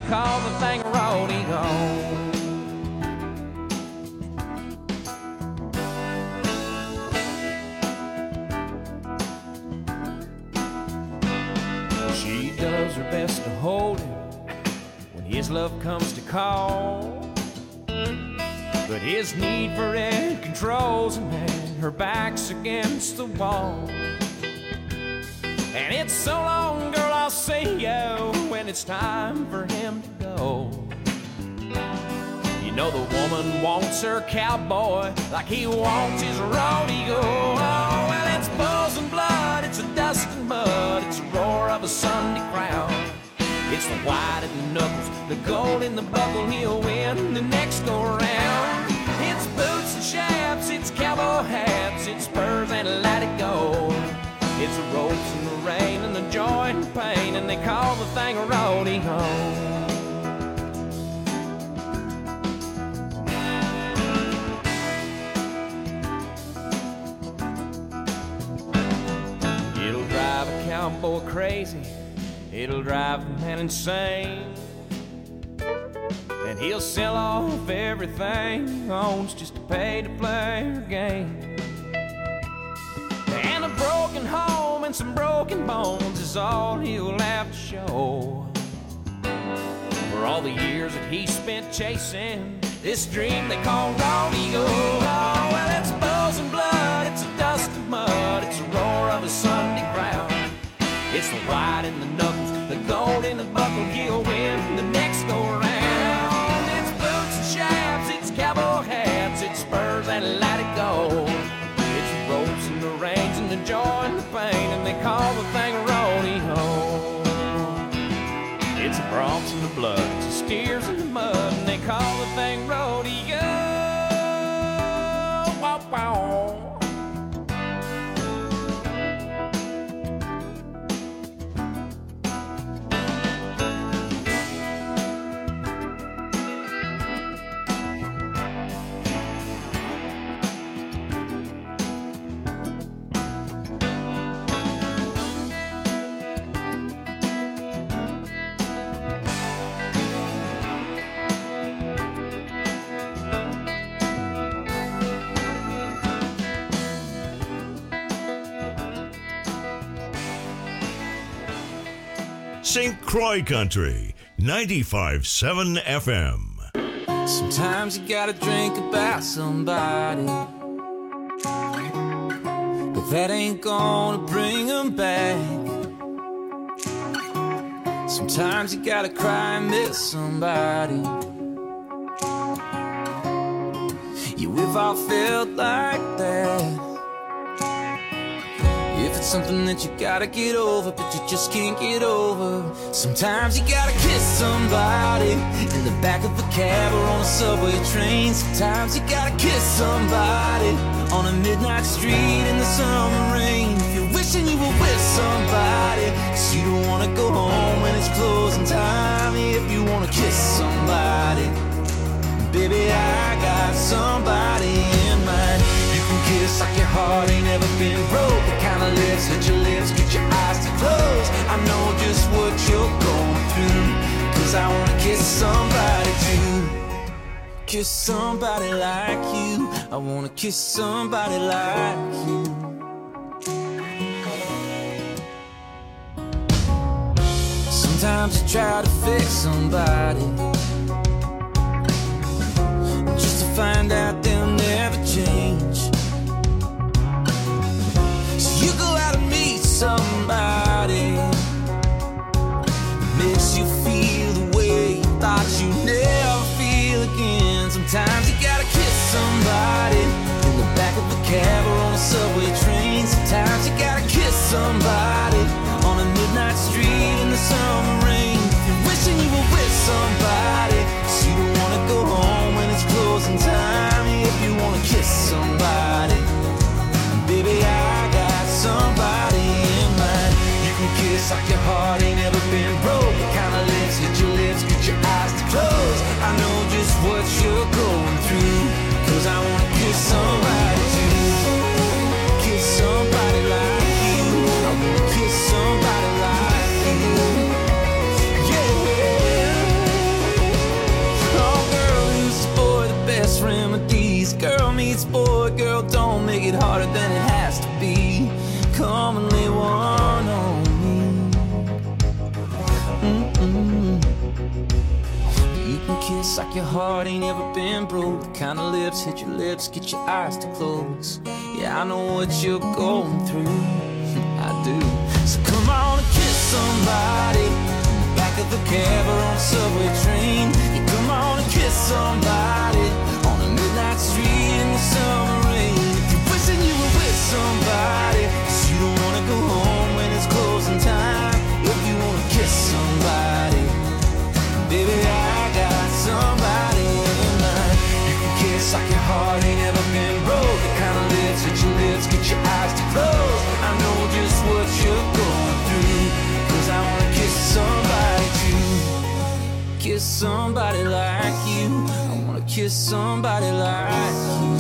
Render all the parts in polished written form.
call the thing a rodeo. She does her best to hold him when his love comes to call, but his need for it controls him and her back's against the wall. And it's so long, girl, I'll see you when it's time for him to go. You know the woman wants her cowboy like he wants his rodeo. Oh, well, it's bulls and blood, it's a dust and mud, it's a roar of a Sunday crowd. It's the white in the knuckles, the gold in the buckle, he'll win the next go round. It's boots and chaps, it's cowboy hats, it's spurs and let it go. It's the ropes and the rain and the joy and the pain, and they call the thing a rodeo. It'll drive a cowboy crazy, it'll drive a man insane, and he'll sell off everything he owns just to pay to play her game. And a broken home and some broken bones is all he'll have to show for all the years that he spent chasing this dream they call rodeo. Oh, well, it's bulls and blood, it's a dust and mud, it's a roar of a Sunday crowd. It's the white in the knuckles, the gold in the buckle, he'll win the next go round. It's boots and chaps, it's cowboy hats, it's spurs and let it go. It's the ropes and the reins and the joy and the pain, and they call the thing a rodeo. It's the broncs and the blood, it's the steers and the mud, and they call the thing rodeo. Wow, wow. St. Croix Country, 95.7 FM. Sometimes you gotta drink about somebody, but that ain't gonna bring them back. Sometimes you gotta cry and miss somebody. Yeah, we've all felt like that. If it's something that you gotta get over, but you just can't get over, sometimes you gotta kiss somebody in the back of a cab or on a subway train. Sometimes you gotta kiss somebody on a midnight street in the summer rain. If you're wishing you were with somebody, 'cause you don't wanna go home when it's closing time. If you wanna kiss somebody, baby, I got somebody in mind. You can kiss like your heart ain't ever been broke, the kind of lips that your lips get your eyes to close. I know just what you're going through, 'cause I wanna kiss somebody too. Kiss somebody like you, I wanna kiss somebody like you. Sometimes you try to fix somebody just to find out they'll never change. So you go out and meet somebody that makes you feel the way you thought you'd never feel again. Sometimes you gotta kiss somebody in the back of a cab or on a subway train. Sometimes you gotta kiss somebody on a midnight street in the summer rain. If you're wishing you were with somebody, 'cause you don't wanna go home when it's closing time. If you wanna kiss somebody, baby, I got somebody in mind. You can kiss like your heart ain't ever been broke, the kind of lips that your lips get your eyes to close. I know just what you're going through, 'cause I wanna kiss somebody too. Kiss somebody like you, I wanna kiss somebody like you. Yeah. it's boy, girl, don't make it harder than it has to be. Come and lay one on me. You can kiss like your heart ain't ever been broke. The kind of lips hit your lips, get your eyes to close. Yeah, I know what you're going through. I do. So come on and kiss somebody. Back of the cab or on a subway train. Yeah, come on and kiss somebody. On a midnight street in the summer rain. If you're wishing you were with somebody, 'cause you don't wanna go home when it's closing time. If you wanna kiss somebody, baby, I got somebody in mind. You can kiss like your heart ain't ever been broke. The kind of lips that your lips get your eyes to close. I know just what you're going through, 'cause I wanna kiss somebody too. Kiss somebody like you. I wanna kiss somebody like you.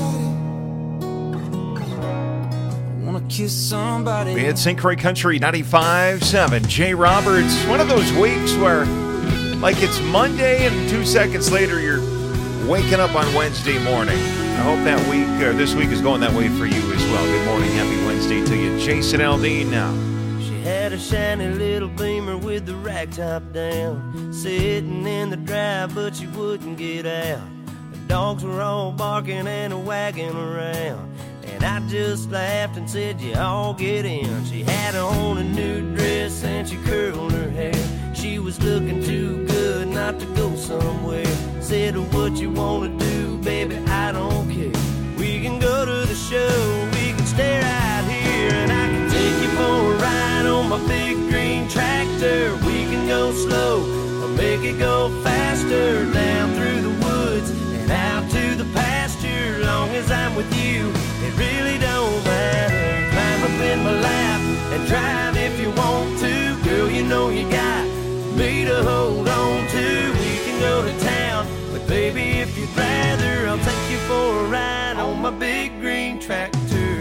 I wanna kiss somebody. We had St. Croix Country 95.7. Jay Roberts. One of those weeks where, like, it's Monday and 2 seconds later you're waking up on Wednesday morning. I hope that week, or this week, is going that way for you as well. Good morning, happy Wednesday to you. Jason Aldean now. She had a shiny little Beamer with the rag top down, sitting in the drive, but she wouldn't get out. The dogs were all barking and wagging around, and I just laughed and said, you all get in. She had on a new dress and she curled her hair. She was looking too good not to go somewhere. Said, what you wanna do, baby, I don't care. We can go to the show, we can stay right here, and I can take you for a ride on my big green tractor. We can go slow or make it go faster, down through the woods and out to the pasture. Long as I'm with you, it really don't matter. Climb up in my lap and drive if you want to. Girl, you know you got me to hold on to. We can go to town, but baby, if you'd rather, I'll take you for a ride on my big green tractor.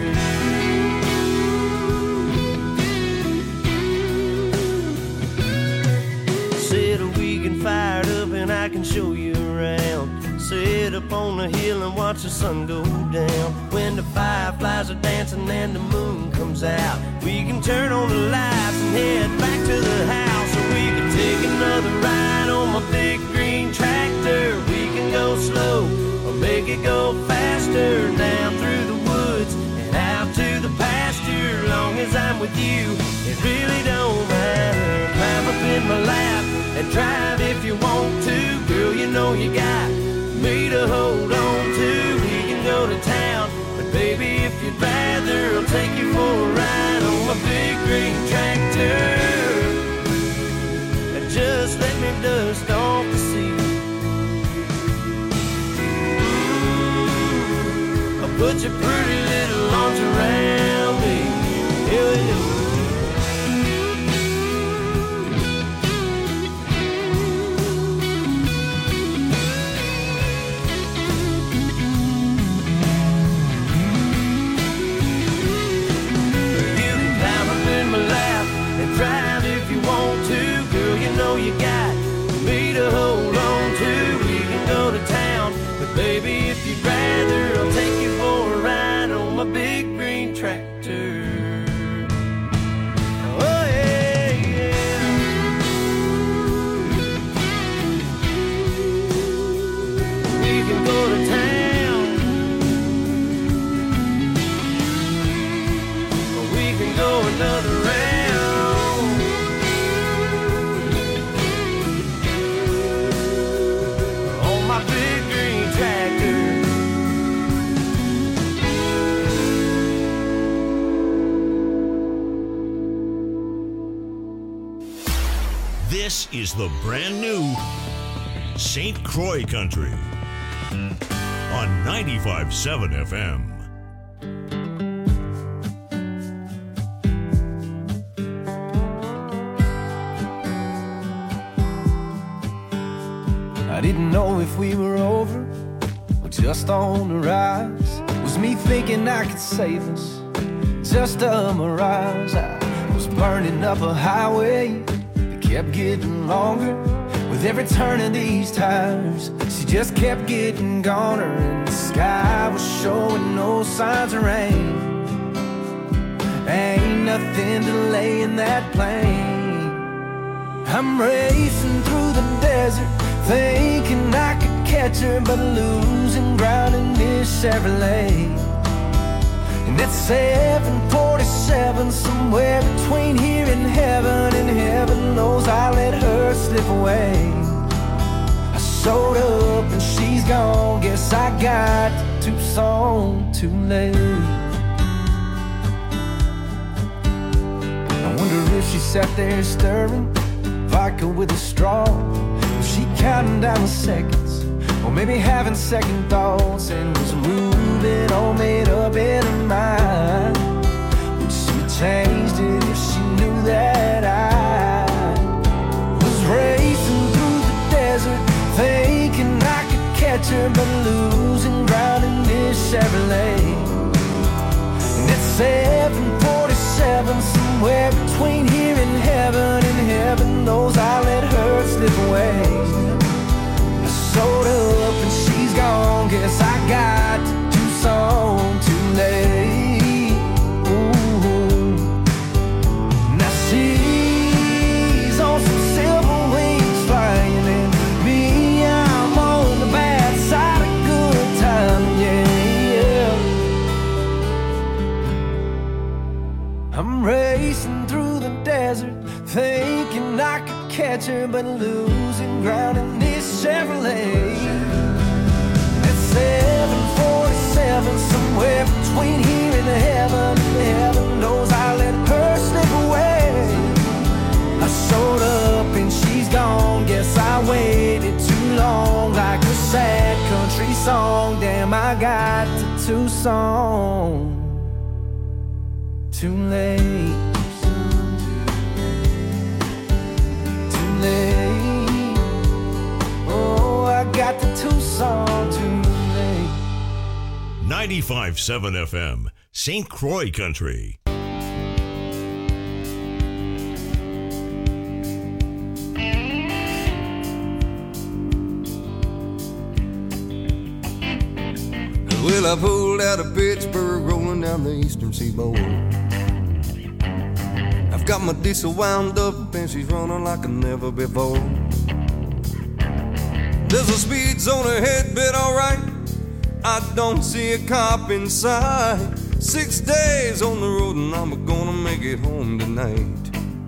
Said we can fire it up and I can show you around. Sit up on the hill and watch the sun go down. When the fireflies are dancing and the moon comes out, we can turn on the lights and head back to the house. Or we can take another ride on my big green tractor. We can go slow or make it go faster, down through the woods and out to the pasture. Long as I'm with you, it really don't matter. Climb up in my lap and drive if you want to. Girl, you know you got me to hold on to. We can go to town, but baby, if you'd rather, I'll take you for a ride on my big green tractor. And just let me dust off the seat. I'll put your pretty little arms around me. Yeah. Drive if you want to, girl, you know you got me to hold on to. We can go to town, but baby, if you'd rather, I'll take you for a ride on my big green tractor. Oh yeah, yeah. We can go to town, or we can go another round. This is the brand new St. Croix Country on 95.7 FM. I didn't know if we were over or just on the rise. Was me thinking I could save us just a mirage? I was burning up a highway that kept getting longer. With every turn of these tires, she just kept getting goner, and the sky was showing no signs of rain. Ain't nothing delaying that plane. I'm racing through the desert, thinking I could catch her, but losing ground in this Chevrolet. And at 7:47, somewhere between here and heaven knows I let her slip away. I showed up and she's gone, guess I got to Tucson too late. I wonder if she sat there stirring vodka with a straw. Was she counting down the seconds, or maybe having second thoughts, and was moving all made up in her mind? Would she have changed it if she knew that I was racing through the desert, thinking I could catch her, but losing ground in this Chevrolet? And at 7:47, somewhere between here and heaven knows I let her slip away. I showed up and she's gone, guess I got to Tucson too late. Ooh. Now she's on some silver wings flying, and me, I'm on the bad side of good time, yeah. I'm racing through the desert, thinking I could catch her, but losing ground in this Chevrolet. At 7:47, somewhere between here and heaven knows I let her slip away. I showed up and she's gone, guess I waited too long, like a sad country song. Damn, I got to Tucson too late. Oh, I got the Tucson too late. 95.7 FM, St. Croix Country. Well, I pulled out of Pittsburgh, rolling down the eastern seaboard. I've got my diesel wound up and she's running like never before. There's a speed zone ahead, but alright, I don't see a cop in sight. 6 days on the road and I'm gonna make it home tonight.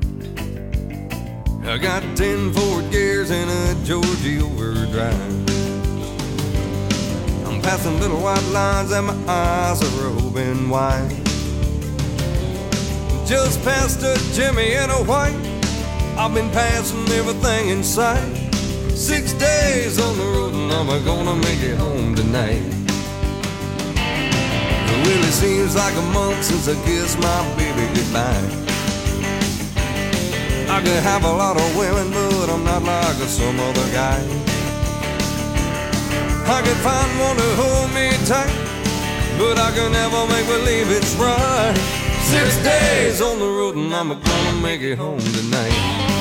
I got 10 forward gears and a Georgie overdrive. I'm passing little white lines and my eyes are open wide. Just past a Jimmy and a white, I've been passing everything in sight. 6 days on the road and I'm gonna make it home tonight. Well, it seems like a month since I kissed my baby goodbye. I could have a lot of women, but I'm not like some other guy. I could find one to hold me tight, but I can never make believe it's right. 6 days on the road and I'm gonna make it home tonight.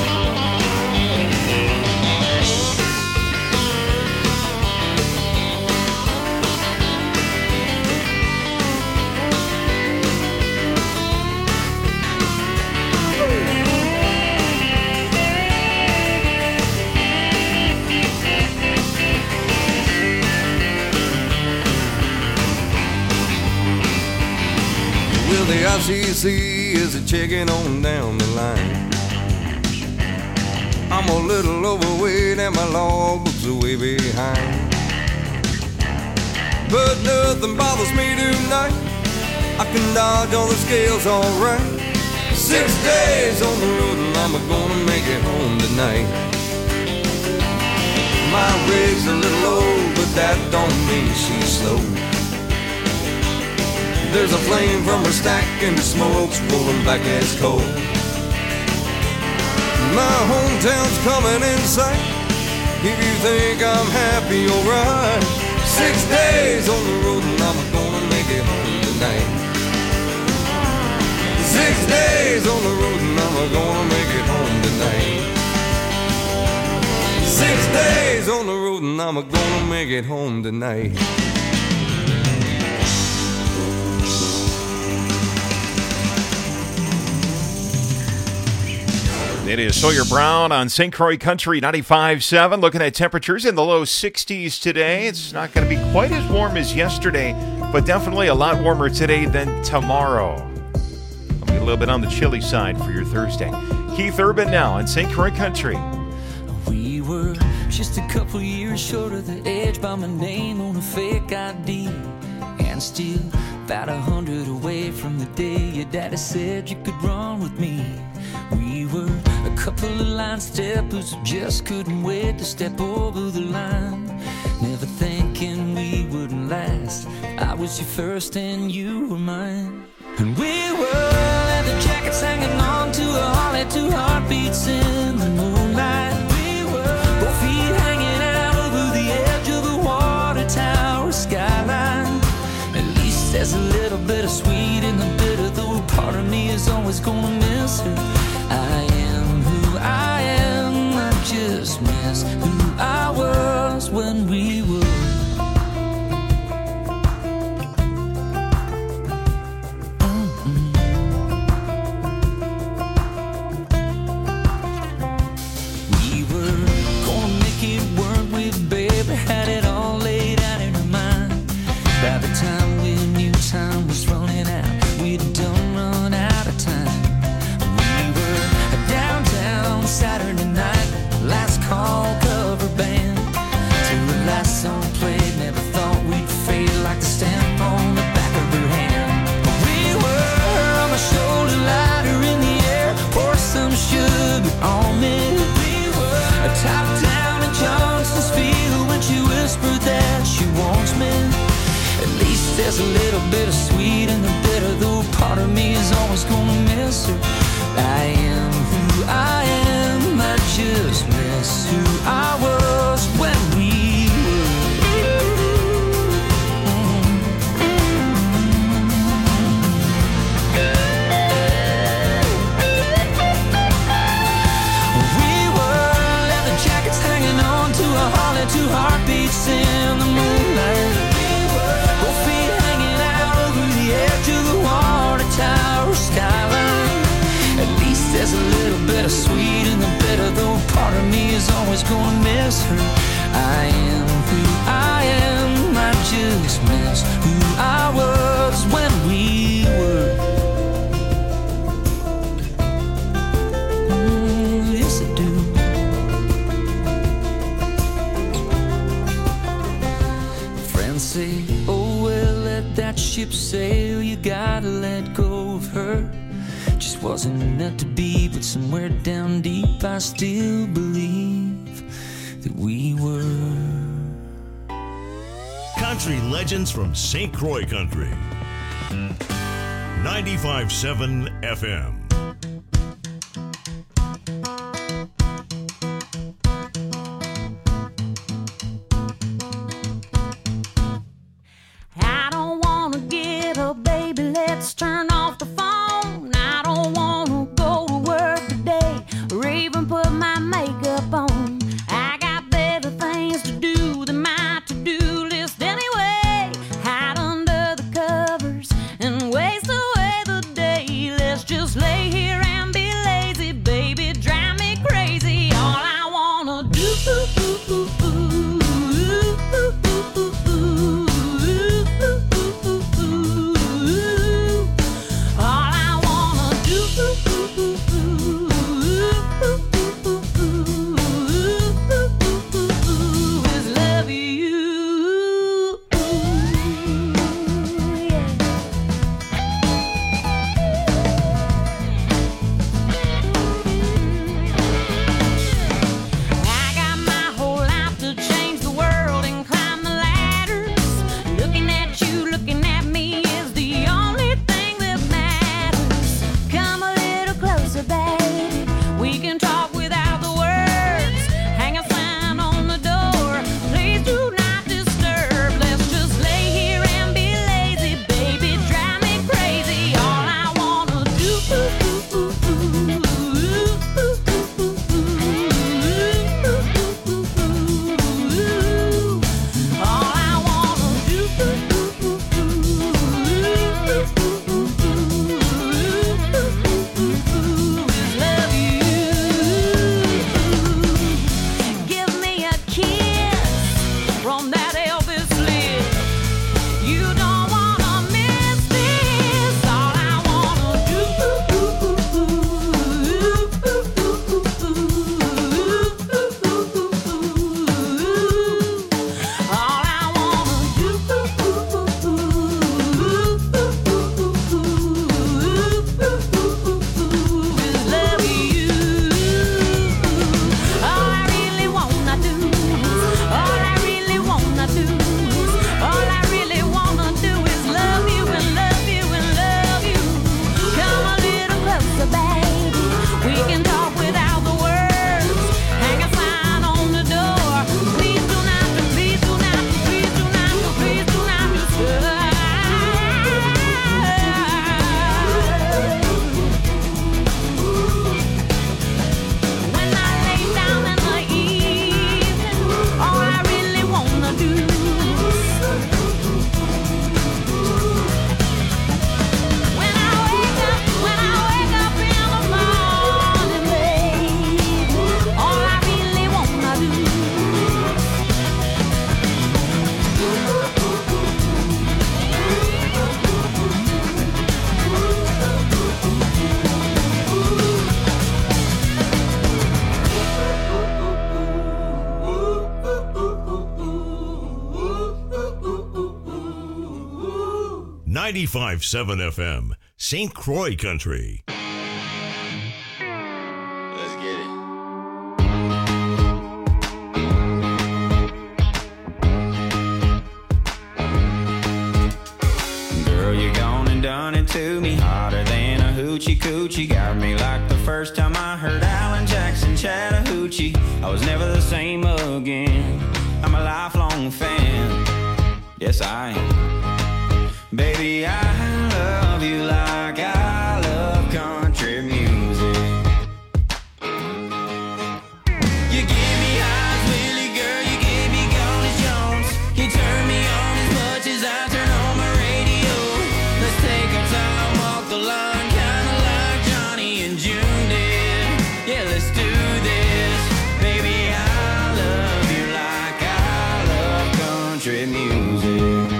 Well, the ICC is a checking on down the line. I'm a little overweight and my logbook's way behind. But nothing bothers me tonight, I can dodge all the scales alright. 6 days on the road and I'm gonna make it home tonight. My rig's a little old, but that don't mean she's slow. There's a flame from her stack and the smoke's rolling back as coal. My hometown's coming in sight, if you think I'm happy, alright. 6 days on the road and I'm gonna make it home tonight. 6 days on the road and I'm gonna make it home tonight. 6 days on the road and I'm gonna make it home tonight. It is Sawyer Brown on St. Croix Country 95.7. Looking at temperatures in the low 60s today. It's not going to be quite as warm as yesterday, but definitely a lot warmer today than tomorrow. I'll be a little bit on the chilly side for your Thursday. Keith Urban now on St. Croix Country. We were just a couple years short of the edge by my name on a fake ID, and still about 100 away from the day your daddy said you could run with me. We were a couple of line steppers who just couldn't wait to step over the line, never thinking we wouldn't last. I was your first and you were mine. And we were leather jackets hanging on to a Harley, 2 heartbeats in the moonlight. We were both feet hanging out over the edge of a water tower skyline. At least there's a little bit of sweet in the bitter, though part of me is always gonna miss her. I am who I am, I just miss who I was when we were. We were gonna make it work with baby, had it all laid out in her mind. By the time we knew time was running out, we'd done run out of time. Downtown Saturday night, last call cover band, till the last song played. Never thought we'd fade like the stamp on the back of her hand. We were on my shoulder, lighter in the air, pour some sugar on me. We were top down in Johnson's field when she whispered that she wants me. At least there's a little bit of sweet in the bitter, though part of me is always gonna miss her. I am who I am, I just miss who I was when we were. We were leather jackets hanging on to a Harley, 2 heartbeats in the moonlight. Both feet hanging out over the edge of the water tower skyline. At least there's a little bit of sweet in the bitter, though part of me is always gonna miss her. I am who I am, I just miss who I was when we were. Yes, I do. Friends say, oh well, let that ship sail, you gotta let go of her. Just wasn't meant to be, but somewhere down deep I still believe that we were. Country legends from St. Croix Country. 95.7 FM. I don't wanna get up, baby, let's turn off the phone. I don't wanna go to work today or even put my makeup on. I got better things to do than my to-do list anyway. Hide under the covers and waste away the day. Let's just lay 95.7 FM, St. Croix Country. Let's get it. Girl, you gone and done it to me, hotter than a hoochie coochie. Got me like the first time I heard Alan Jackson Chattahoochee. I was never the same again. I'm a lifelong fan. Yes, I am. Baby, I love you like I love country music. You give me eyes, Willie, girl, you give me gone as Jones. You turn me on as much as I turn on my radio. Let's take our time, walk the line, kinda like Johnny and June did. Yeah, let's do this. Baby, I love you like I love country music.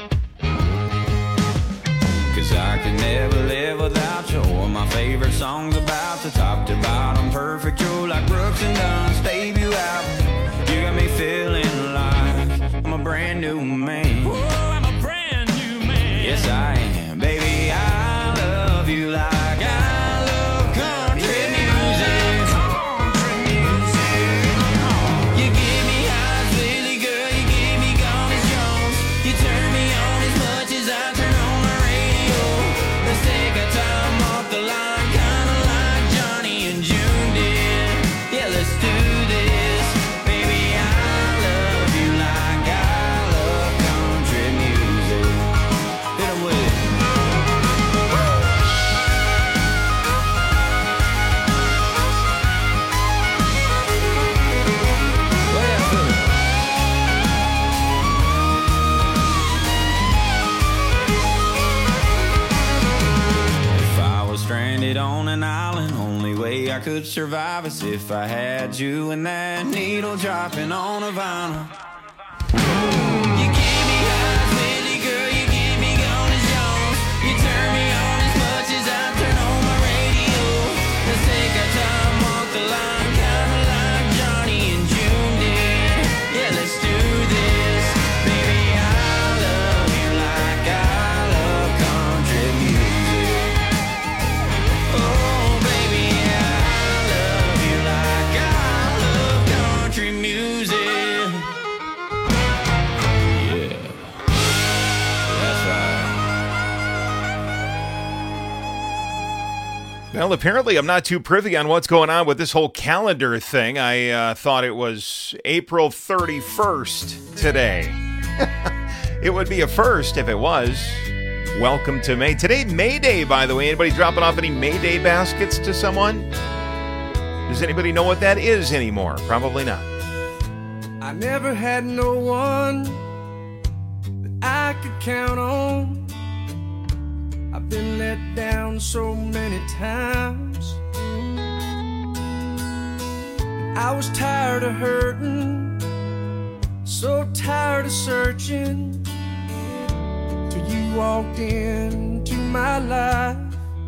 I could never live without you. Or my favorite songs about the top to bottom, perfect. You're like Brooks and Dunn's debut album. You got me feeling like I'm a brand new man. Whoa, I'm a brand new man. Yes, I am. Baby, I love you like I love country music. Country music. You give me eyes, Willie, girl, you give me gone as Jones. You turn me on as much as I turn on my radio. Let's take our time off the line, kinda like Johnny and June did. Yeah, let's do this. Baby, I love you like I love country music. Hit 'em with it. If I was stranded on an island, only way I could survive is if I had you and that needle dropping on a vinyl. You give me eyes, Willie, girl, you give me gone as Jones. You turn me on as much as I turn on my radio. Let's take our time, walk the line, kinda like Johnny and June did. Yeah, let's do this. Baby, I love you like I love country music. Oh, baby, I love you like I love country music. Yeah, that's right. Well, apparently I'm not too privy on what's going on with this whole calendar thing. I thought it was April 31st today. It would be a first if it was. Welcome to May. Today, May Day, by the way. Anybody dropping off any May Day baskets to someone? Does anybody know what that is anymore? Probably not. I never had no one that I could count on. I've been let down so many times. I was tired of hurting, so tired of searching, till you walked into my life.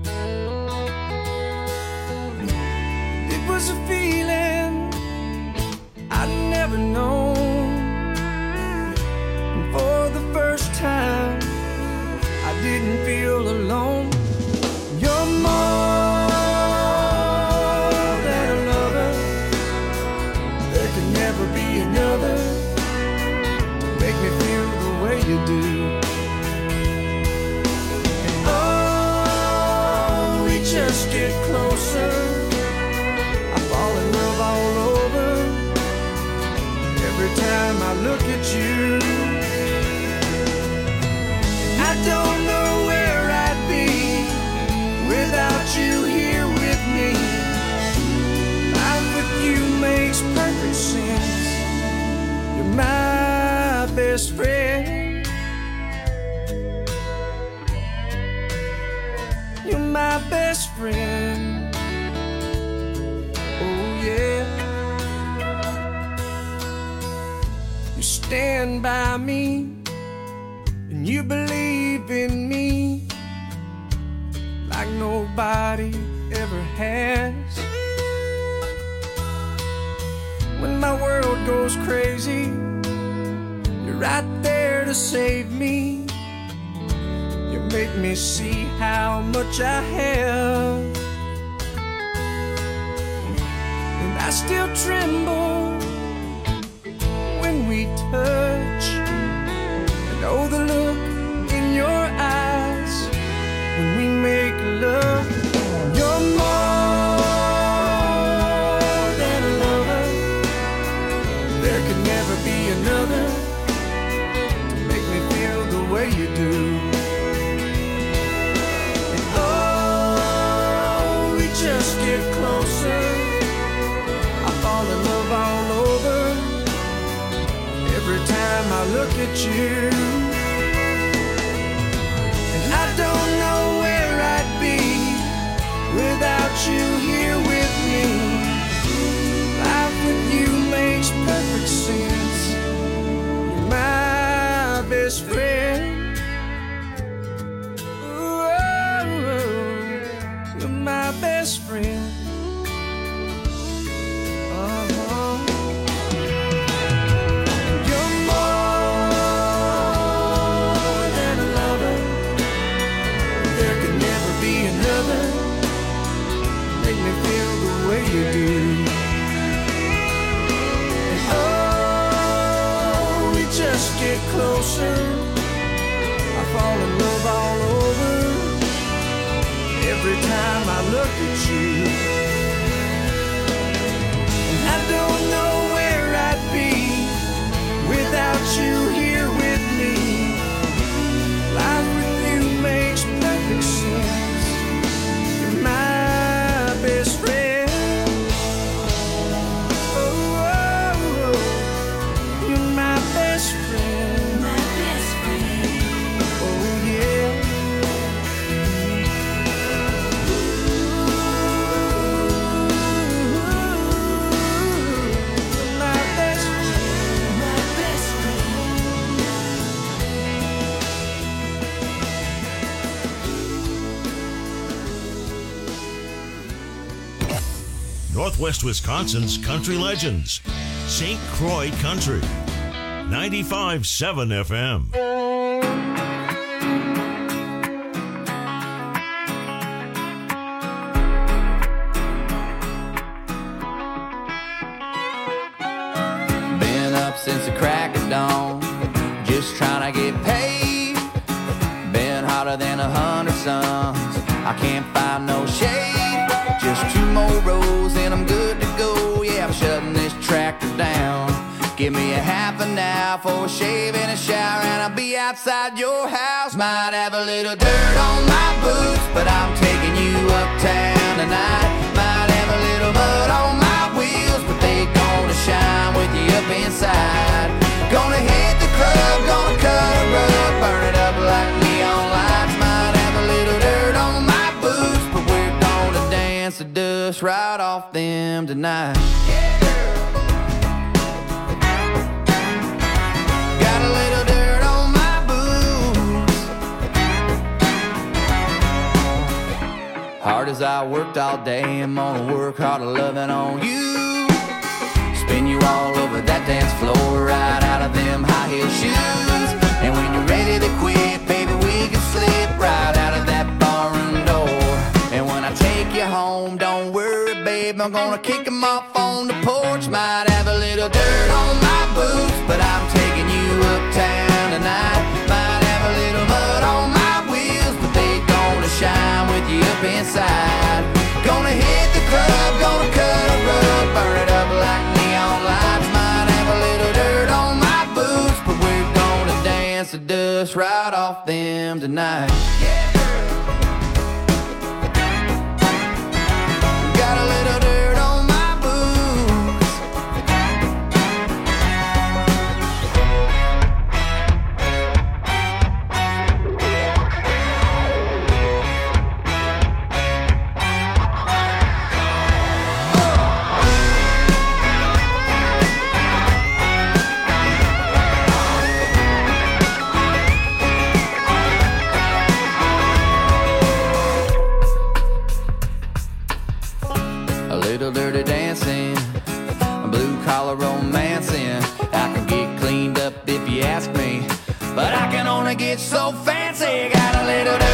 It was a feeling I'd never known. And for the first time, I didn't feel alone. You're more than a lover. There can never be another to make me feel the way you do. And oh, we just get closer. I fall in love all over. Every time I look at you, I don't know where I'd be without you here with me. Life with you makes perfect sense. You're my best friend. You're my best friend. Oh yeah. You stand by me and you believe in me like nobody ever has. When my world goes crazy, you're right there to save me. You're make me see how much I have. And I still tremble when we touch. And oh, the look in your eyes when we make love. You're more than a lover. There could never be another to make me feel the way you do. And oh, we just get closer. I fall in love all over every time I look at you. And I don't know where I'd be without you here with me. Life with you makes perfect sense. You're my best friend. Ooh, you're my best friend. You're more than a lover. There could never be another. Make me feel the way you do. And oh, we just get closer. I fall in love all over every time I look at you. And I don't know where I'd be without you here with me. Life with you makes perfect sense. You're my best friend. Oh, you're my best friend. My best friend. Oh, yeah. You're my best friend. My best Northwest Wisconsin's country legends. St. Croix Country. 95.7 FM. Been up since the crack of dawn, just trying to get paid. Been hotter than 100 suns, I can't find no shade. Just 2 more rows and I'm good to go. Yeah, I'm shutting this tractor down. Give me a half an hour for a shave and a shower, and I'll be outside your house. Might have a little dirt on my boots, but I'm taking you uptown tonight. Might have a little mud on my wheels, but they gonna shine with you up inside. Gonna hit the club, gonna cut a rug, burn it up like neon lights. Might have a little dirt on my boots, but we're gonna dance the dust right off them tonight. Got a little dirt on my boots. Hard as I worked all day, I'm gonna work harder loving on you. Spin you all over that dance floor, right out of them high heel shoes. And when you're ready to quit, baby, we can slip right out of that barroom door. And when I take you home, don't worry, babe, I'm gonna kick them off on the porch. Might have a little dirt on my boots, but I'm taking you uptown tonight. Might have a little mud on my wheels, but they gonna shine with you up inside. Gonna hit the club, gonna cut a rug, burn it up like neon lights. Might have a little dirt on my boots, but we're gonna dance the dust right off them tonight. Got a little dirt on my boots. Little dirty dancing, blue collar romancing. I can get cleaned up if you ask me, but I can only get so fancy. Got a little dirty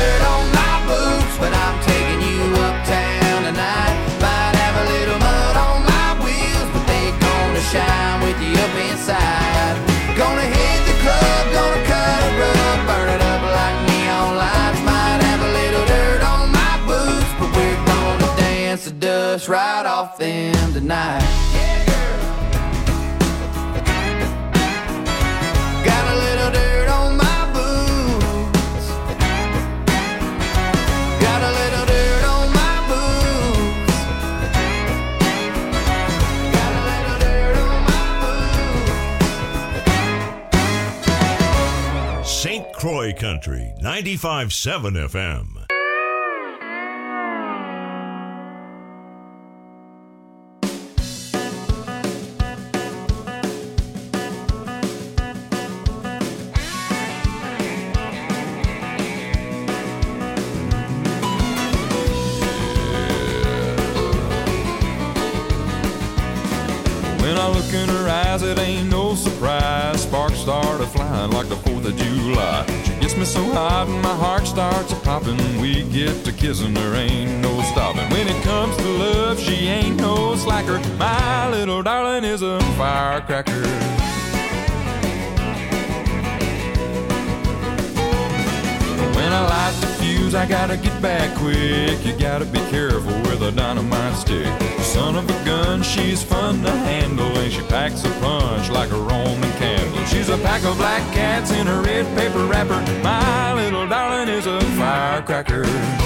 off them tonight. Yeah, girl. Got a little dirt on my boots. Got a little dirt on my boots. Got a little dirt on my boots. St. Croix Country, 95.7 FM. When I look in her eyes, it ain't no surprise. Sparks start a-flying like the 4th of July. She gets me so hot and my heart starts a-popping. We get to kissing, there ain't no stopping. When it comes to love, she ain't no slacker. My little darling is a firecracker. When I light the fuse, I gotta get back quick. You gotta be careful with a dynamite stick. Son of a gun, she's fun to handle, and she packs a punch like a Roman candle. She's a pack of black cats in a red paper wrapper. My little darling is a firecracker.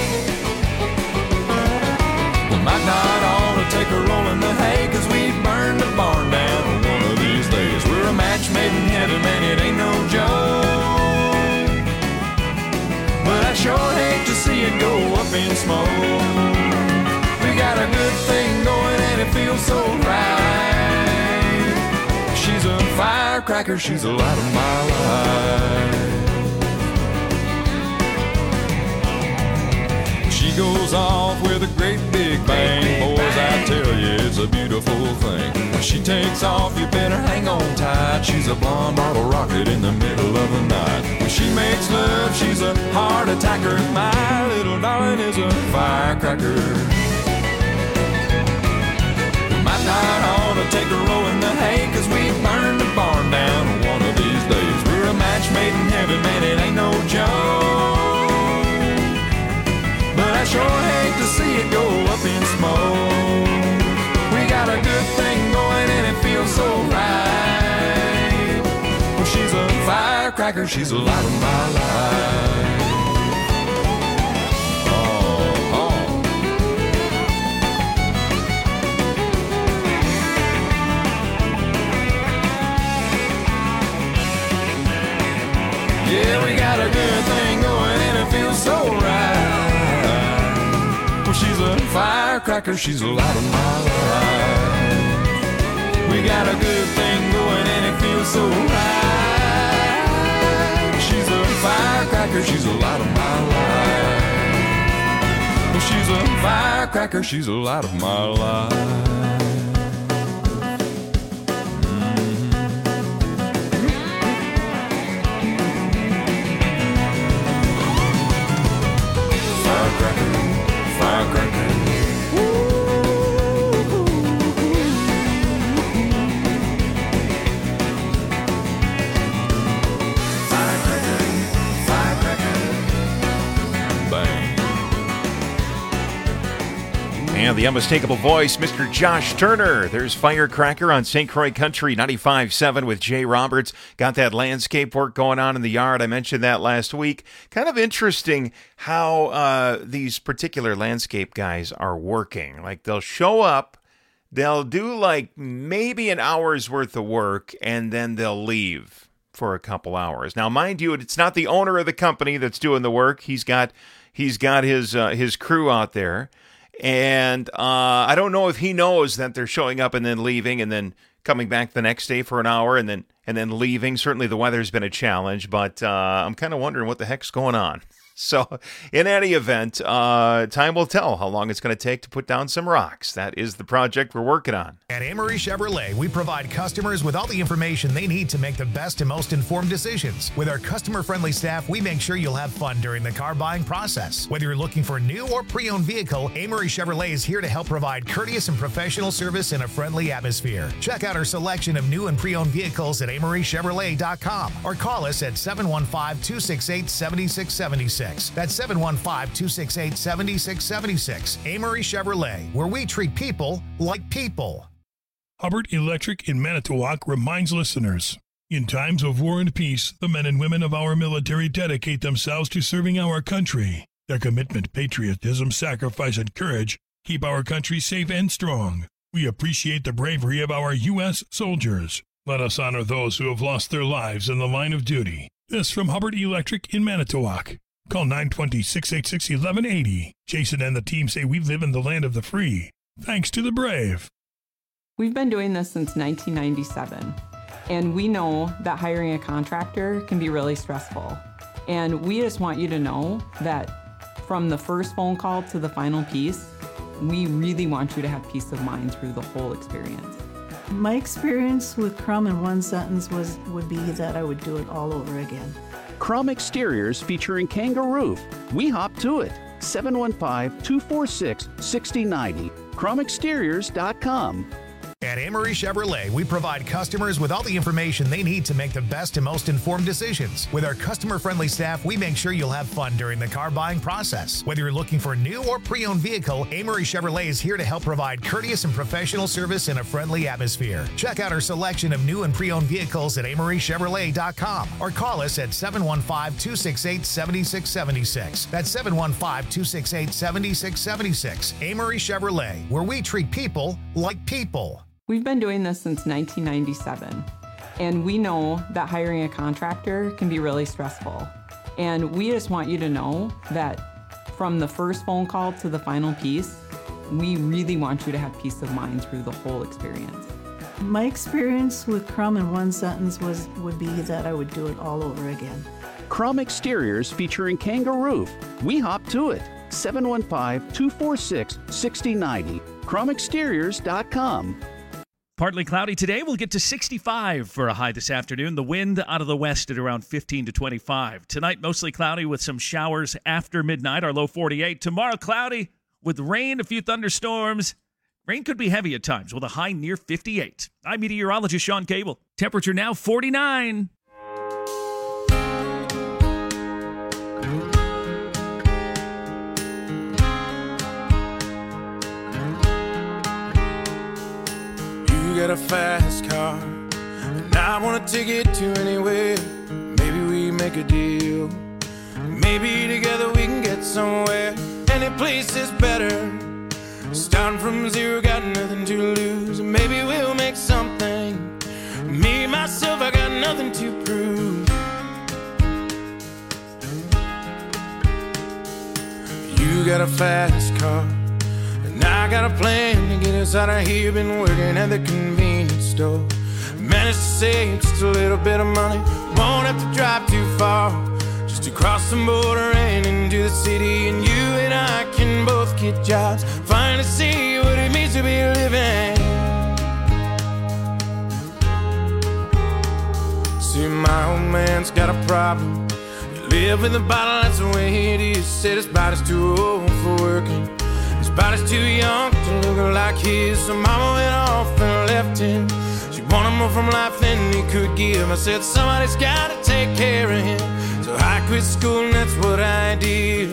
We might not ought to take a roll in the hay, 'cause we burn the barn down one of these days. We're a match made in heaven, man, it ain't no joke. But I sure hate to see it go up in smoke. We got a good thing going and it feels so right. She's a firecracker, she's the light of my life. She goes off with a great big bang. Boys, I tell you, it's a beautiful thing. When she takes off, you better hang on tight. She's a blonde bottle rocket in the middle of the night. When she makes love, she's a heart attacker. My little darling is a firecracker. We might not ought to take a roll in the hay, 'cause we burn the barn down one of these days. We're a match made in heaven, man, it ain't no joke. But I sure hate to see it go up in smoke. We got a good thing going and it feels so right. Well, she's a firecracker, she's the light of my life. Yeah, we got a good thing going and it feels so right. Well, she's a firecracker, she's the light of my life. We got a good thing going and it feels so right. She's a firecracker, she's the light of my life. Well, she's a firecracker, she's the light of my life. And the unmistakable voice, Mr. Josh Turner. There's Firecracker on St. Croix Country 95.7 with Jay Roberts. Got that landscape work going on in the yard. I mentioned that last week. Kind of interesting how these particular landscape guys are working. Like, they'll show up, they'll do like maybe an hour's worth of work, and then they'll leave for a couple hours. Now, mind you, it's not the owner of the company that's doing the work. He's got his crew out there. And I don't know if he knows that they're showing up and then leaving and then coming back the next day for an hour and then leaving. Certainly the weather's been a challenge, but I'm kind of wondering what the heck's going on. So in any event, time will tell how long it's going to take to put down some rocks. That is the project we're working on. At Amory Chevrolet, we provide customers with all the information they need to make the best and most informed decisions. With our customer-friendly staff, we make sure you'll have fun during the car buying process. Whether you're looking for a new or pre-owned vehicle, Amory Chevrolet is here to help provide courteous and professional service in a friendly atmosphere. Check out our selection of new and pre-owned vehicles at AmoryChevrolet.com or call us at 715-268-7676. 7676. That's 715-268-7676. Amory Chevrolet, where we treat people like people. Hubbard Electric in Manitowoc reminds listeners, in times of war and peace, the men and women of our military dedicate themselves to serving our country. Their commitment, patriotism, sacrifice, and courage keep our country safe and strong. We appreciate the bravery of our U.S. soldiers. Let us honor those who have lost their lives in the line of duty. This from Hubbard Electric in Manitowoc. Call 920-686-1180. Jason and the team say we live in the land of the free. Thanks to the brave. We've been doing this since 1997, and we know that hiring a contractor can be really stressful. And we just want you to know that from the first phone call to the final piece, we really want you to have peace of mind through the whole experience. My experience with Crum in one sentence would be that I would do it all over again. Crum Exteriors featuring Kangaroo. We hop to it. 715-246-6090. CrumExteriors.com. At Amory Chevrolet, we provide customers with all the information they need to make the best and most informed decisions. With our customer-friendly staff, we make sure you'll have fun during the car buying process. Whether you're looking for a new or pre-owned vehicle, Amory Chevrolet is here to help provide courteous and professional service in a friendly atmosphere. Check out our selection of new and pre-owned vehicles at AmoryChevrolet.com or call us at 715-268-7676. That's 715-268-7676. Amory Chevrolet, where we treat people like people. We've been doing this since 1997, and we know that hiring a contractor can be really stressful. And we just want you to know that from the first phone call to the final piece, we really want you to have peace of mind through the whole experience. My experience with Crum in one sentence would be that I would do it all over again. Crum Exteriors featuring Kangaroo. We hop to it. 715-246-6090. CrumExteriors.com. Partly cloudy today. We'll get to 65 for a high this afternoon. The wind out of the west at around 15 to 25. Tonight, mostly cloudy with some showers after midnight. Our low 48. Tomorrow, cloudy with rain, a few thunderstorms. Rain could be heavy at times with a high near 58. I'm meteorologist Sean Cable. Temperature now 49. You got a fast car, and I wanna take it to anywhere. Maybe we make a deal. Maybe together we can get somewhere. Any place is better. Starting from zero, got nothing to lose. Maybe we'll make something. Me, myself, I got nothing to prove. You got a fast car, and I got a plan to get us out of here. Been working at the convenience store. Managed to save just a little bit of money. Won't have to drive too far, just to cross the border and into the city. And you and I can both get jobs, finally see what it means to be living. See, my old man's got a problem. You live with a bottle, that's the way it is. Said his body's too old for working. His body's too young to look like his. So mama went off and left him. She wanted more from life than he could give. I said somebody's gotta take care of him. So I quit school and that's what I did.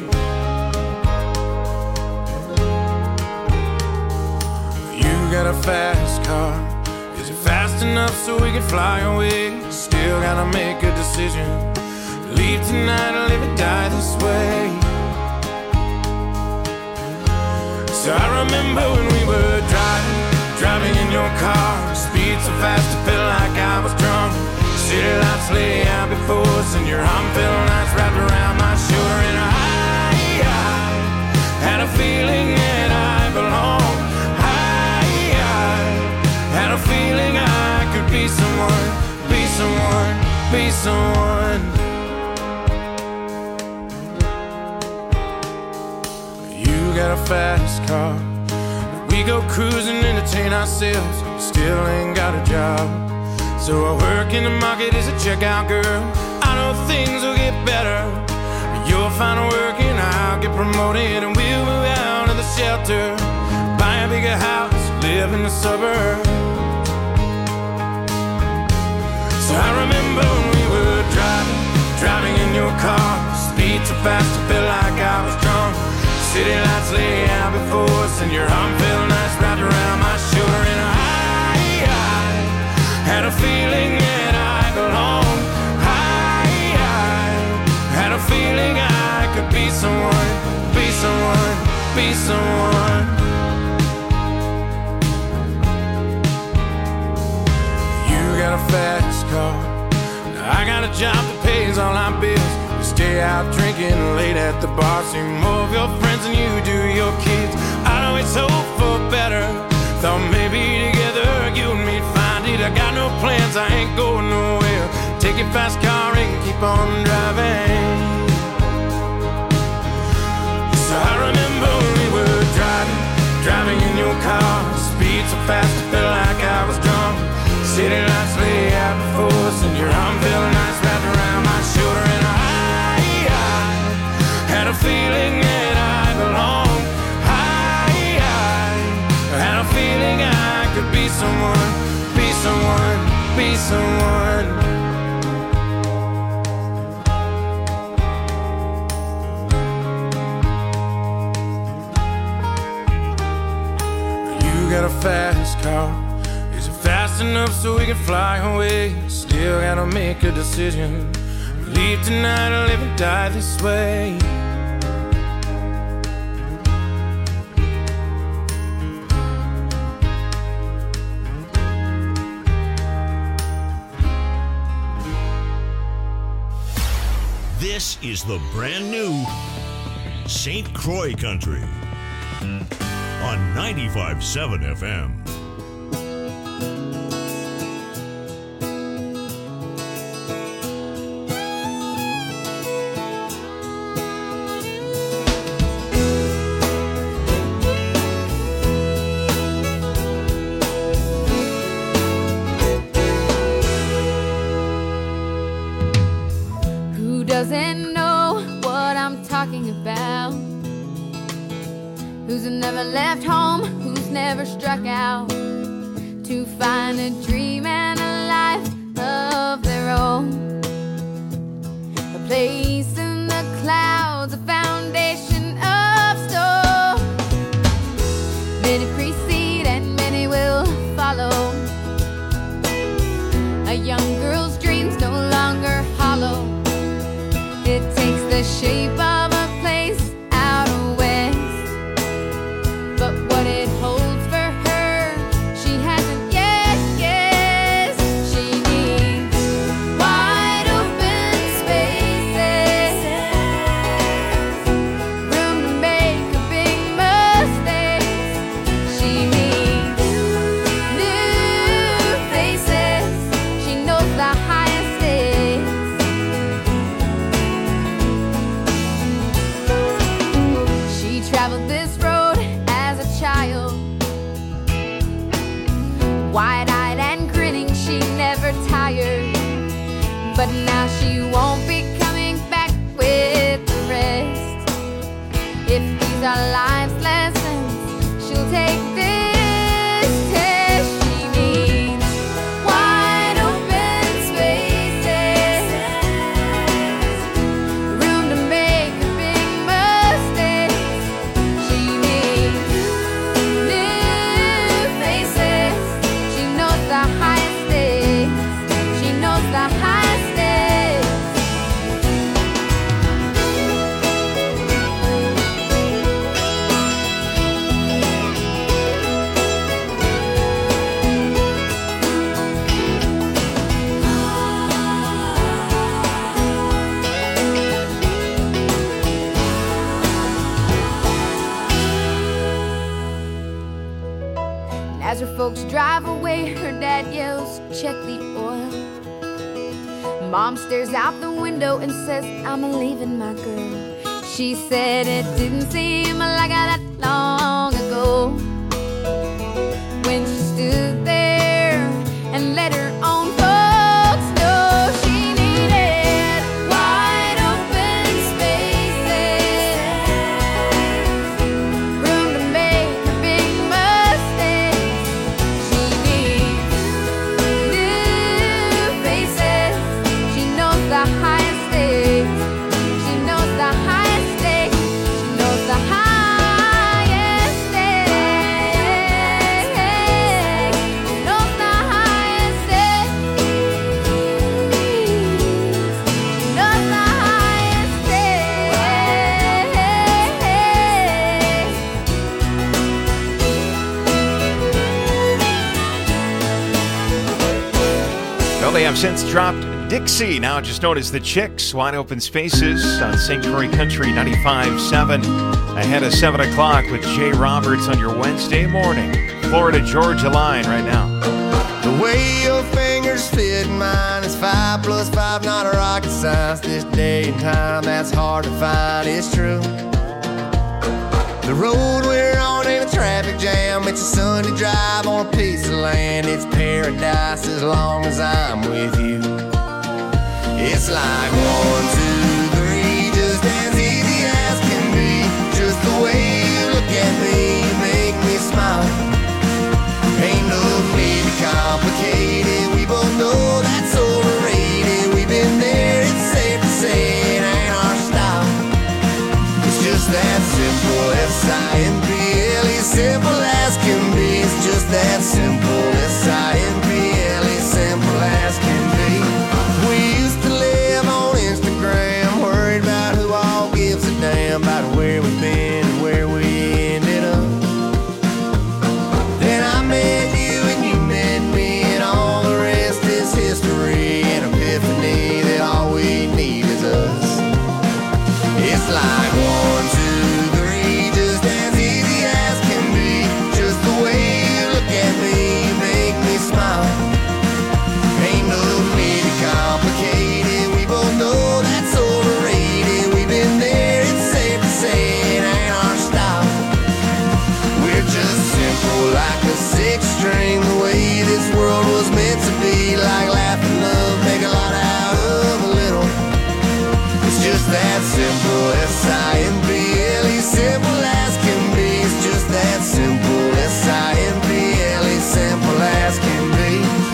You got a fast car. Is it fast enough so we can fly away? Still gotta make a decision. Leave tonight or live or die this way. So I remember when we were driving in your car. Speed so fast it felt like I was drunk. City lights lay out before us, and your arm felt nice wrapped around my shoulder. And I had a feeling that I belonged. I had a feeling I could be someone, be someone, be someone. You got a fast car. We go cruising, entertain ourselves. Still ain't got a job. So I work in the market as a checkout girl. I know things will get better. You'll find work and I'll get promoted, and we'll move out of the shelter, buy a bigger house, live in the suburbs. So I remember when we were driving in your car. Speed so fast felt like I was drunk. City lights lay out before us, and your arm felt nice wrapped around my shoulder. And I had a feeling that I belonged. I had a feeling I could be someone, be someone, be someone. You got a fast car, I got a job that pays all our bills. We stay out drinking late at the bar, see more of your friends than you do your kids. I'd always hope for better, thought maybe together you and me'd find it. I got no plans, I ain't going nowhere. Take your fast car and keep on driving. So I remember we were driving in your car. Speed so fast I felt like I was drunk. City lights lay out before us, and your arm felt nice wrapped around my shoulder. And I had a feeling that I belonged. I had a feeling I could be someone, be someone, be someone. You got a fast car. Is it fast enough so we can fly away? Still gotta make a decision. Leave tonight or live and die this way. This is the brand new St. Croix Country on 95.7 FM. Doesn't know what I'm talking about. Who's never left home, who's never struck out to find a dream and a life of their own. A place in the clouds, a foundation of stone. Many precede and many will follow. A young girl's dreams no longer hollow. It takes the shape of a place out west, but what it holds for her, she hasn't yet guessed. She needs wide open spaces, room to make a big mistake. She needs new faces. She knows the highest stakes. Traveled this road as a child, wide-eyed and grinning, she never tired. But now she won't be coming back with the rest. If these are life's lessons, she'll take this test. She needs wide open spaces, room to make a big mistake. She needs new faces. She knows the highest stakes. She knows the highest stakes. As her folks drive away, her dad yells, "Check the oil." Mom stares out the window and says, "I'm leaving my girl." She said it didn't seem like that long ago when she stood there and let her own folks know she needed wide open spaces, room to make a big mistake. She needs new faces. She knows the highest stakes. She knows the highest stakes. have since dropped Dixie, now just known as the Chicks. Wide Open Spaces on St. Croix Country 95.7. Ahead of 7 o'clock with Jay Roberts on your Wednesday morning. Florida Georgia line right now. The way your fingers fit mine is 5 + 5, not a rocket science. This day and time, that's hard to find, it's true. The road we're on ain't a traffic jam. It's a Sunday drive on a piece of land. It's paradise as long as I'm with you. It's like 1, 2, 3, just as easy as can be. Just the way you look at me, you make me smile. Ain't no need to complicate it. We both know that's overrated. We've been there, it's safe to say it ain't our style. It's just that simple, S-I-M-P-L-E, simple as can be. It's just that simple, S-I-M-P-L-E, simple as can be. We used to live on Instagram, worried about who all gives a damn about where we've been and where we ended up. Then I met you and you met me, and all the rest is history. An epiphany that all we need is us. It's like 1, 2, 3, just as easy as can be. Just the way you look at me, you make me smile. Ain't no need to complicate it. We both know that's overrated. We've been there, it's safe to say it ain't our style. We're just simple like a 6-string, the way this world was meant to be. Like laughing, love, make a lot out of a little. It's just that simple, S-I-M-P-L-E, simple as can be. It's just that simple, S-I-M-P-L-E, simple as can be.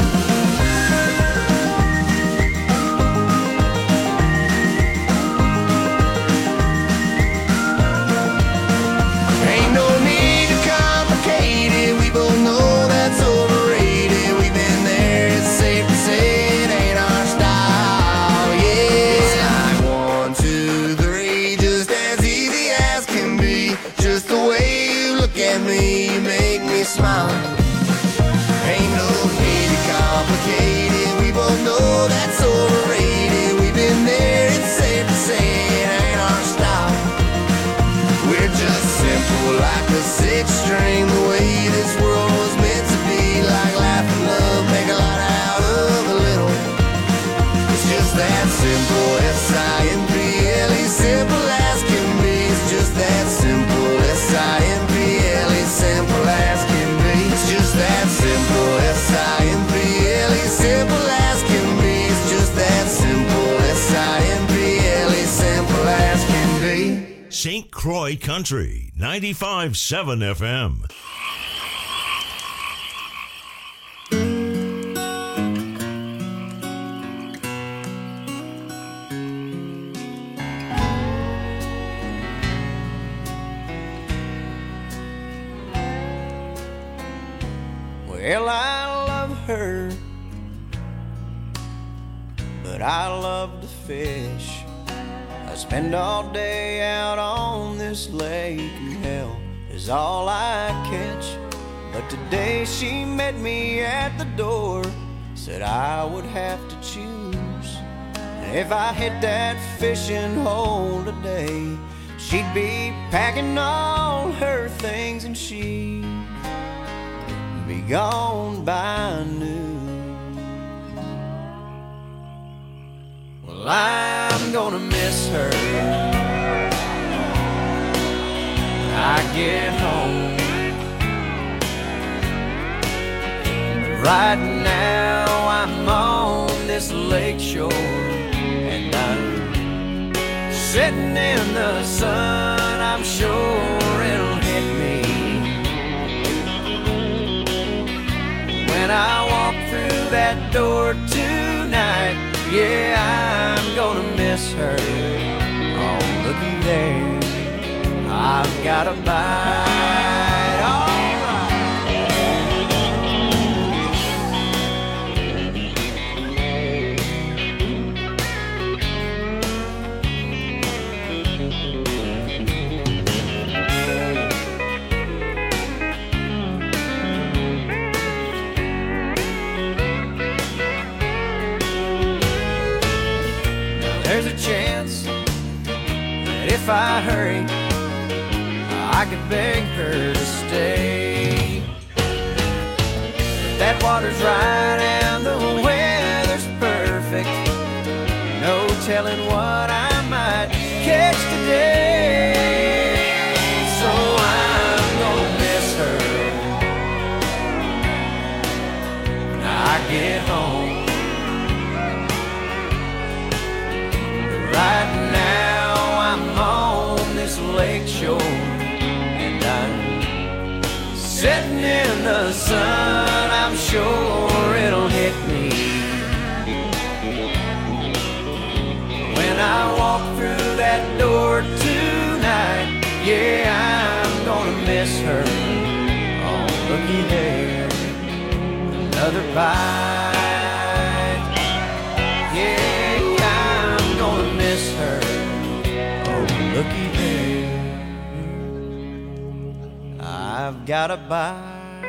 Ain't no need to complicate it. We both know that's overrated. We've been there, it's safe to say it ain't our style. Yeah, it's like 1, 2, 3, just as easy as can be. Just the way you look at me, you make me smile. Ain't no need to complicate it. We both know that's overrated. We've been there, it's safe to say it ain't our style. We're just simple like a 6-string, the way this world was meant to be. Like laughing, love, make a lot out of a little. It's just that simple, S-I-M-P-L-E, simple as can be. It's just that simple, S-I-M-P-L-E, simple as can be. It's just that simple, S-I-M-P-L-E, simple as can be. It's just that simple, S-I-M-P-L-E, simple as can be. St. Croix Country 95.7 FM. Well, I love her, but I love to fish. I spend all day out on this lake, and hell is all I catch. But today she met me at the door, said I would have to choose. And if I hit that fishing hole today, she'd be packing all her things and she'd be gone by noon. Well, I'm gonna miss her when I get home. But right now I'm on this lake shore, and I'm sitting in the sun. I'm sure it'll hit me when I walk through that door tonight. Yeah, I'm gonna miss her. Oh, looky there, I've got a bite. All There's a chance that if I hurry, I could beg her to stay. That water's right and the weather's perfect. No telling what I might catch today. So I'm gonna miss her when I get home. Right now I'm on this lake shore, and I'm sitting in the sun. I'm sure it'll hit me when I walk through that door tonight. Yeah, I'm gonna miss her. Oh, looky there, another bite. Yeah, I'm gonna miss her. Oh, looky there, I've got a bite.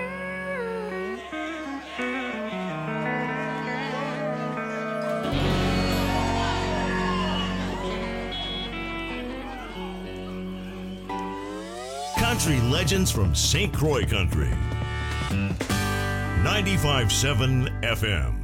Country legends from St. Croix Country. 95.7 FM.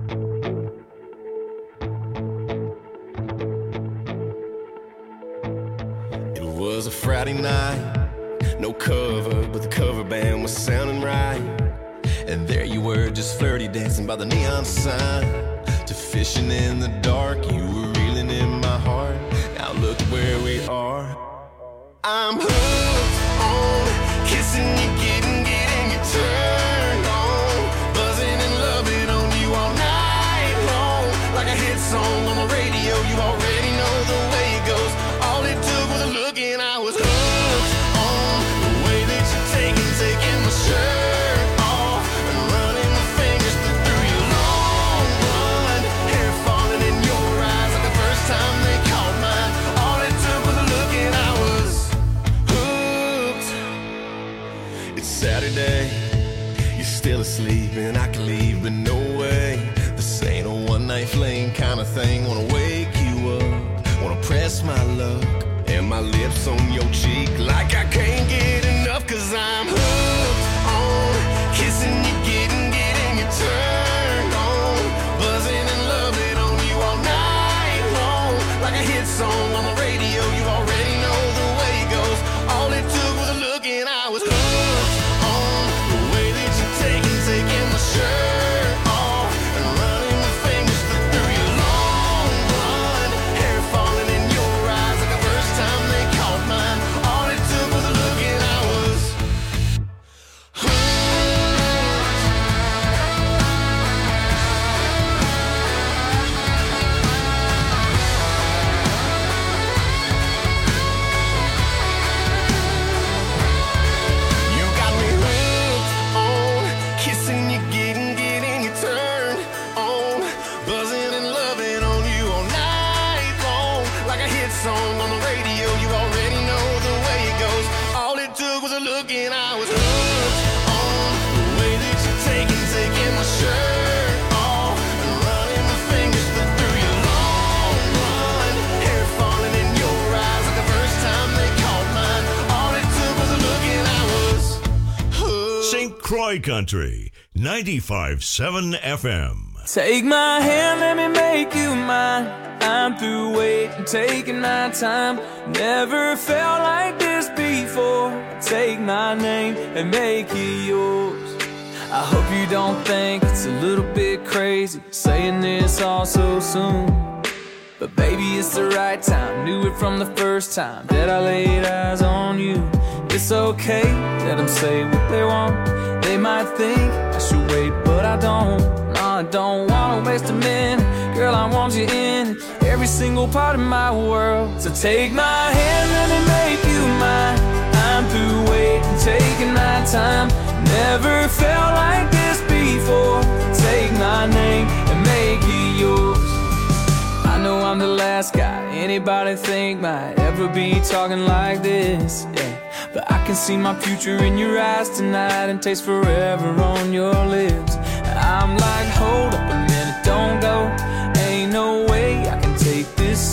It was a Friday night, no cover, but the cover band was sounding right. And there you were, just flirty, dancing by the neon sign. To fishing in the dark, you were reeling in my heart. Now look where we are. I'm hooked on kissing you, getting you turned on, buzzing and loving on you all night long. Like a hit song on the radio, you already know the way it goes. All it took was a look and I was hooked on the way that you're taking my shirt off and running my fingers through your long blonde hair, falling in your eyes like the first time they caught mine. All it took was a look and I was hooked. It's Saturday, you're still asleep and I can leave, but no way. This ain't a one-night fling kind of thing. Wanna wake you up, wanna press my luck and my lips on your cheek like I can't get enough. Cause I'm hooked on kissing you, getting you turned on, buzzing and loving on you all night long. Like a hit song on the radio, you already know the way it goes. All it took was a look and I was hooked on the way that you're taking my shirt off and running my fingers through your long blonde hair, falling in your eyes like the first time they caught mine. All it took was a look and I was You got me hooked on kissing you, getting you turned on, buzzing and loving on you all night long. Like a hit song on the radio, you already know the way it goes. All it took was a look and I was hooked on the way that you're taking my shirt off and running my fingers through your long blonde hair, falling in your eyes like the first time they caught mine. All it took was a look and I was hooked. St. Croix Country. 95.7 FM. Take my hand, let me make you mine. I'm through waiting, taking my time. Never felt like this before. Take my name and make it yours. I hope you don't think it's a little bit crazy saying this all so soon. But baby, it's the right time. Knew it from the first time that I laid eyes on you. It's okay, let them say what they want. They might think I should wait, but I don't. No, I don't wanna waste a minute. Girl, I want you in every single part of my world. So take my hand, let me make you mine. I'm through waiting, taking my time. Never felt like this before. Take my name and make it yours. I know I'm the last guy anybody think might ever be talking like this, yeah. But I can see my future in your eyes tonight and taste forever on your lips. I'm like, hold up a minute, don't go. Ain't no way I can take this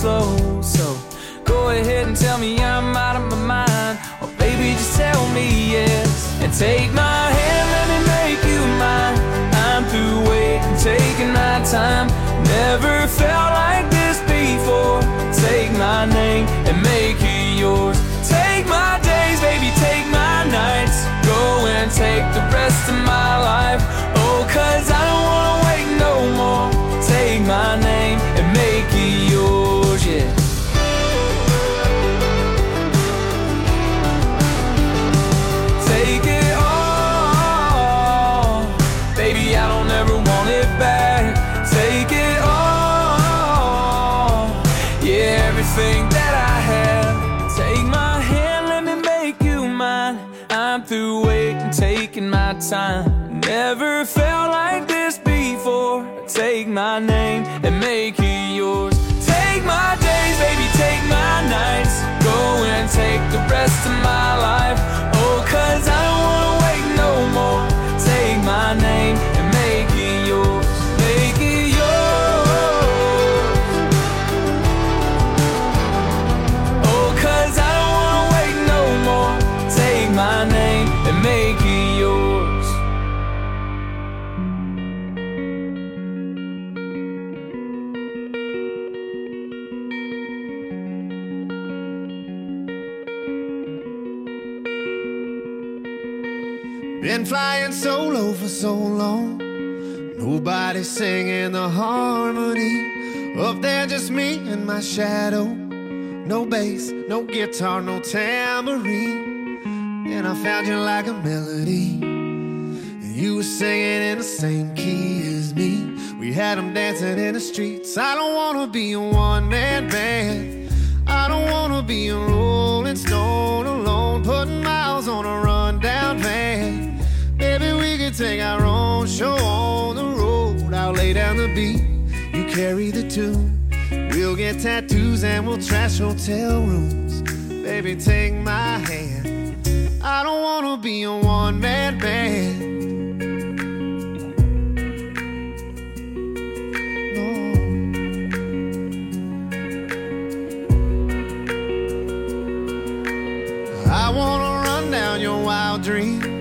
slow. So go ahead and tell me I'm out of my mind, or baby just tell me yes. And take my hand, let me make you mine. I'm through waiting, taking my time. Never felt like this before. Take my name and make it yours. Take my days, baby, take my nights. Go and take the rest of my life. Oh, 'cause I don't wanna wait no more. Take my name and make it yours, yeah. Take it all, baby, I don't ever want it back. Take it all, yeah, everything that I have. Take my hand, let me make you mine. I'm through waiting, taking my time. Never felt like this before. Take my name and make it yours. Take my days, baby, take my nights. Go and take the rest of my life. Oh, 'cause I don't wanna wait no more. Take my name and make it yours. Make it yours. Oh, 'cause I don't wanna wait no more. Take my name and make it yours. Been flying solo for so long, nobody singing the harmony. Up there just me and my shadow. No bass, no guitar, no tambourine. And I found you like a melody, and you were singing in the same key as me. We had them dancing in the streets. I don't wanna be a one-man band. I don't wanna be a rolling stone alone, putting miles on a rundown van. Maybe we could take our own show on the road. I'll lay down the beat, you carry the tune. We'll get tattoos and we'll trash hotel rooms. Baby, take my hand. I don't wanna be a one-man band. No. I wanna run down your wild dreams.